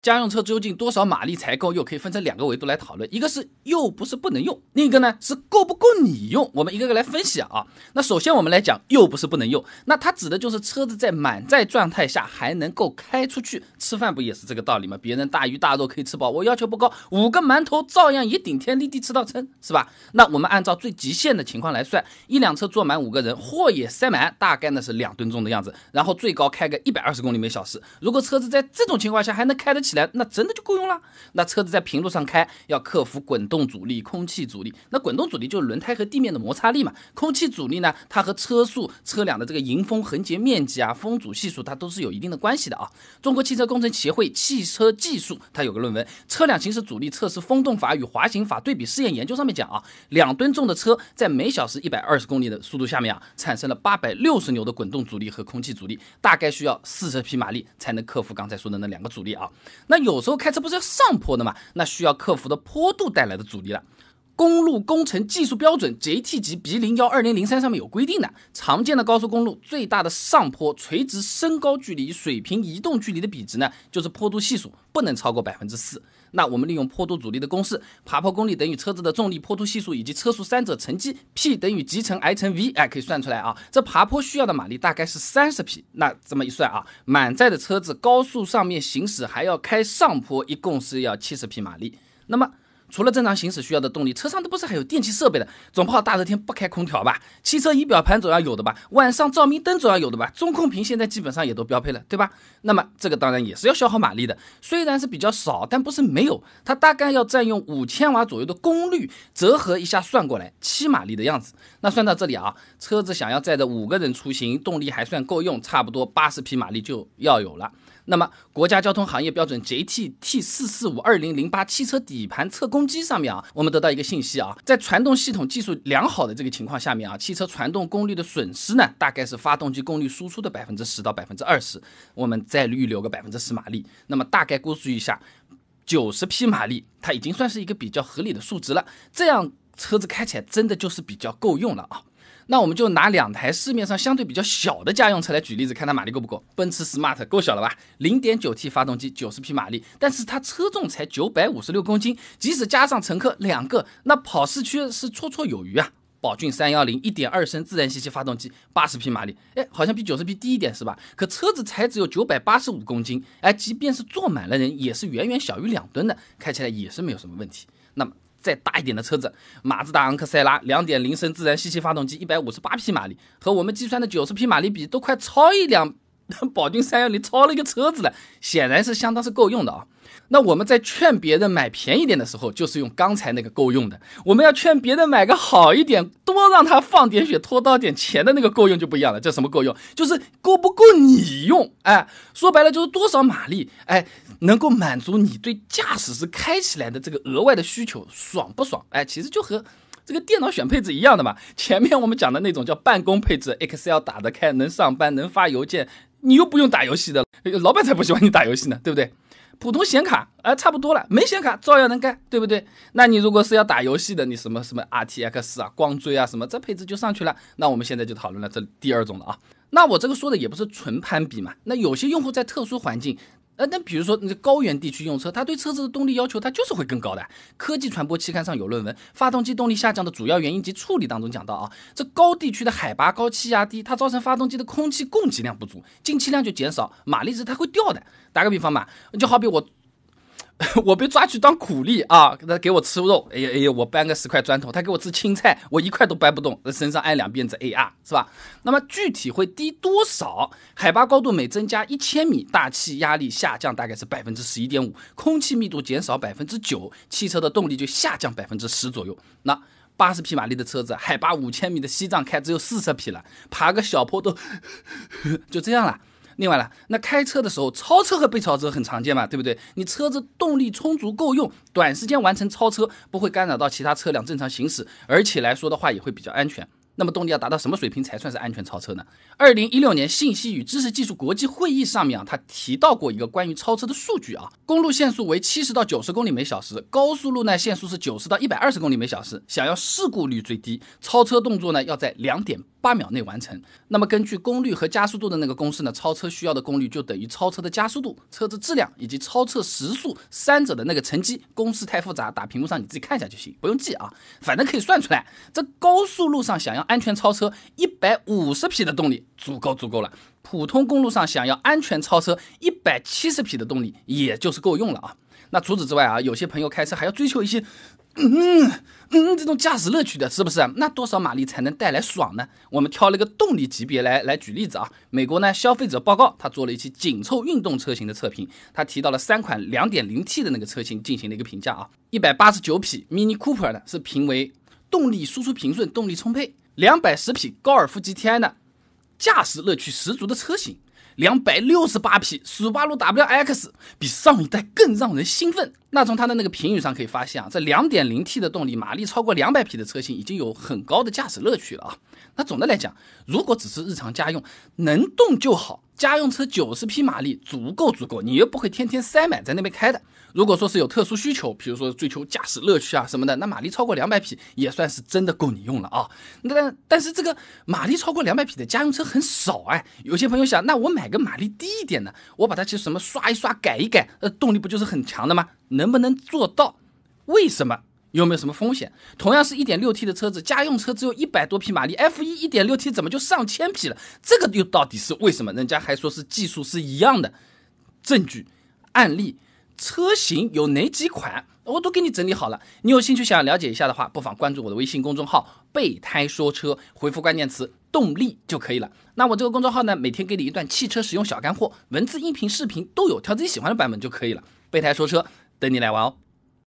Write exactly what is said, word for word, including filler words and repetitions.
家用车究竟多少马力才够用，可以分成两个维度来讨论，一个是又不是不能用，另一个呢是够不够你用。我们一个个来分析啊。那首先我们来讲又不是不能用，那它指的就是车子在满载状态下还能够开出去。吃饭不也是这个道理吗？别人大鱼大肉可以吃饱，我要求不高，五个馒头照样也顶天立地吃到撑，是吧？那我们按照最极限的情况来算，一辆车坐满五个人，货也塞满，大概呢是两吨重的样子，然后最高开个一百二十公里每小时。如果车子在这种情况下还能开得起来，那真的就够用了。那车子在平路上开，要克服滚动阻力、空气阻力。那滚动阻力就是轮胎和地面的摩擦力嘛，空气阻力呢，它和车速、车辆的这个迎风横截面积啊、风阻系数，它都是有一定的关系的啊。中国汽车工程协会汽车技术它有个论文《车辆行驶阻力测试风洞法与滑行法对比试验研究》，上面讲啊，两吨重的车在每小时一百二十公里的速度下面啊，产生了八百六十牛的滚动阻力和空气阻力，大概需要四十匹马力才能克服刚才说的那两个阻力啊。那有时候开车不是要上坡的嘛，那需要克服的坡度带来的阻力了。公路工程技术标准 J T 级 B 零一二零零三 上面有规定的，常见的高速公路最大的上坡垂直升高距离水平移动距离的比值呢，就是坡度系数不能超过 百分之四。 那我们利用坡度阻力的公式，爬坡公里等于车子的重力、坡度系数以及车速三者乘积 P 等于 G 乘 I 乘 V， 哎，可以算出来啊。这爬坡需要的马力大概是三十匹。那这么一算啊，满载的车子高速上面行驶还要开上坡，一共是要七十匹马力。那么除了正常行驶需要的动力，车上都不是还有电气设备的，总不好大热天不开空调吧？汽车仪表盘总要有的吧？晚上照明灯总要有的吧？中控屏现在基本上也都标配了，对吧？那么这个当然也是要消耗马力的，虽然是比较少，但不是没有，它大概要占用五千瓦左右的功率，折合一下算过来七马力的样子。那算到这里啊，车子想要载着五个人出行，动力还算够用，差不多八十匹马力就要有了。那么国家交通行业标准 J T T 四四五二零零八 汽车底盘测功机上面啊，我们得到一个信息啊，在传动系统技术良好的这个情况下面啊，汽车传动功率的损失呢，大概是发动机功率输出的 百分之十到百分之二十， 我们再预留个 百分之十 马力，那么大概估算一下九十匹马力，它已经算是一个比较合理的数值了，这样车子开起来真的就是比较够用了啊。那我们就拿两台市面上相对比较小的家用车来举例子，看它马力够不够。奔驰 Smart 够小了吧 ?零点九 T 发动机，九十匹马力，但是它车重才九百五十六公斤，即使加上乘客两个，那跑市区是绰绰有余啊。宝骏三一零 一点二 升自然吸气发动机，八十匹马力，哎，好像比九十匹低一点是吧？可车子才只有九百八十五公斤，哎，即便是坐满了人，也是远远小于两吨的，开起来也是没有什么问题。那么再大一点的车子，马自达昂克赛拉 两点零 升自然吸气发动机，一百五十八匹马力，和我们计算的九十匹马力比，都快超一辆宝骏三一零，超了一个车子了，显然是相当是够用的啊。那我们在劝别人买便宜点的时候，就是用刚才那个够用的；我们要劝别人买个好一点，多让他放点血，拖到点钱的那个够用就不一样了。这什么够用？就是够不够你用？哎，说白了就是多少马力，哎，能够满足你对驾驶时开起来的这个额外的需求，爽不爽？哎，其实就和这个电脑选配置一样的嘛。前面我们讲的那种叫办公配置 ，Excel 打得开，能上班，能发邮件，你又不用打游戏的，老板才不喜欢你打游戏呢，对不对？普通显卡，呃，差不多了，没显卡照样能干，对不对？那你如果是要打游戏的，你什么什么 R T X 啊、光追啊什么，这配置就上去了。那我们现在就讨论了这第二种了啊。那我这个说的也不是纯攀比嘛。那有些用户在特殊环境，呃，那比如说那个高原地区用车，它对车子的动力要求它就是会更高的。科技传播期刊上有论文，发动机动力下降的主要原因及处理当中讲到啊，这高地区的海拔高、气压低，它造成发动机的空气供给量不足，进气量就减少，马力值它会掉的。打个比方嘛，就好比我。我被抓去当苦力啊，他给我吃肉，哎呀哎呀，我搬个十块砖头，他给我吃青菜，我一块都搬不动，身上挨两鞭子 A R 是吧？那么具体会低多少？海拔高度每增加一千米，大气压力下降大概是百分之十一点五，空气密度减少百分之九，汽车的动力就下降百分之十左右。那八十匹马力的车子，海拔五千米的西藏开只有四十匹了，爬个小坡都就这样了。另外了，那开车的时候超车和被超车很常见嘛，对不对？你车子动力充足够用，短时间完成超车，不会干扰到其他车辆正常行驶，而且来说的话也会比较安全。那么动力要达到什么水平才算是安全超车呢？二零一六年信息与知识技术国际会议上面啊，他提到过一个关于超车的数据啊，公路限速为七十到九十公里每小时，高速路呢限速是九十到一百二十公里每小时，想要事故率最低，超车动作呢要在 两点八八秒内完成。那么根据功率和加速度的那个公式呢，超车需要的功率就等于超车的加速度，车子质量以及超车时速三者的那个乘积，公式太复杂，打屏幕上你自己看一下就行，不用记啊，反正可以算出来。这高速路上想要安全超车，一百五十匹的动力足够足够了。普通公路上想要安全超车，一百七十匹的动力也就是够用了啊。那除此之外啊，有些朋友开车还要追求一些嗯嗯这种驾驶乐趣的，是不是？那多少马力才能带来爽呢？我们挑了一个动力级别来来举例子啊。美国呢消费者报告，他做了一期紧凑运动车型的测评，他提到了三款 两点零 T 的那个车型进行了一个评价啊。一百八十九匹 Mini Cooper 呢是评为动力输出平顺，动力充沛。两百十匹高尔夫 G T I 呢驾驶乐趣十足的车型。两百六十八匹斯巴鲁 W X 比上一代更让人兴奋。那从它的那个评语上可以发现啊，这 两点零 T 的动力马力超过两百匹的车型已经有很高的驾驶乐趣了啊。那总的来讲，如果只是日常家用，能动就好。家用车九十匹马力足够足够，你又不会天天塞满在那边开的。如果说是有特殊需求，比如说追求驾驶乐趣啊什么的，那马力超过两百匹也算是真的够你用了啊。那但是这个马力超过两百匹的家用车很少哎。有些朋友想，那我买个马力低一点的，我把它去什么刷一刷改一改，呃，动力不就是很强的吗？能不能做到？为什么？有没有什么风险？同样是 一点六 T 的车子，家用车只有一百多匹马力 ，F 一 一点六 T 怎么就上千匹了？这个又到底是为什么？人家还说是技术是一样的，证据、案例、车型有哪几款，我都给你整理好了。你有兴趣想了解一下的话，不妨关注我的微信公众号“备胎说车”，回复关键词“动力”就可以了。那我这个公众号呢，每天给你一段汽车使用小干货，文字、音频、视频都有，挑自己喜欢的版本就可以了。备胎说车，等你来玩哦。